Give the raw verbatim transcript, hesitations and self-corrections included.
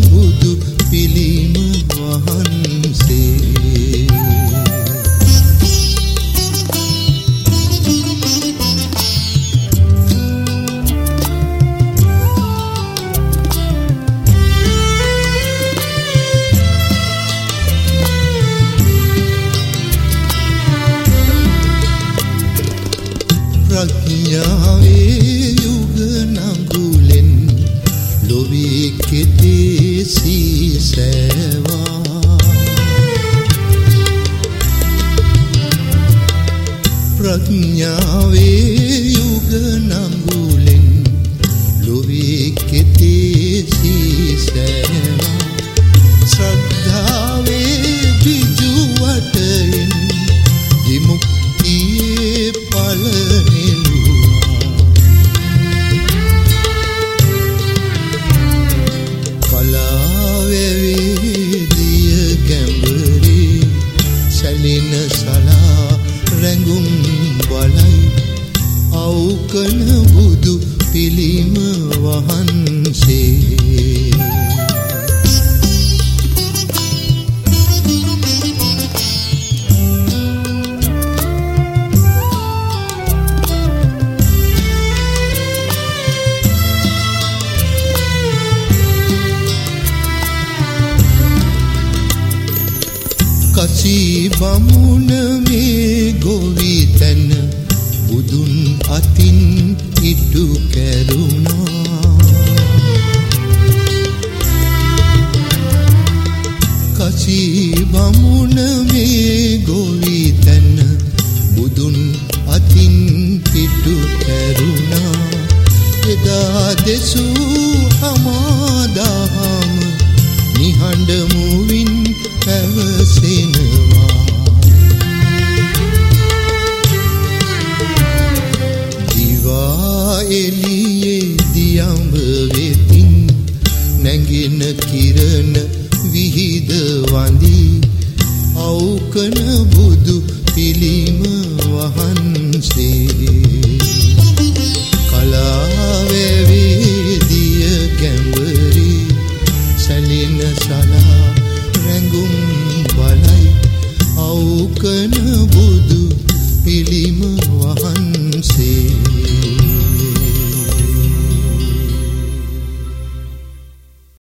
බුදු පිළිම වහන්සේ ප්‍රඥාවේ යුග නඟුලෙන් ලොවේ කෙතේ සීසෑවා ප්‍රඥාවේ යුග නඟුලෙන් ලොවේ කෙතේ සීසෑවා ශ්‍රද්ධාවේ බිජු වටෙන් විමුක්තියේ පල සලා රැඟුම් බලයි අවකන බුදු පිළිම වහන්සේ කසී බමුණ මේ ගොවි තැන බුදුන් අතින් ඉටු කැරුණා කසී බමුණ මේ ගොවි තැන බුදුන් අතින් ඉටු කැරුණා එදා දෙසූ හමාදහම නිහඬ මුවින් පැවසෙනවා දිවා එළියේ දියඹ වෙතින් නැගින කිරණ විහිද වඳී අවකන බුදු පිළිම වහන්සේ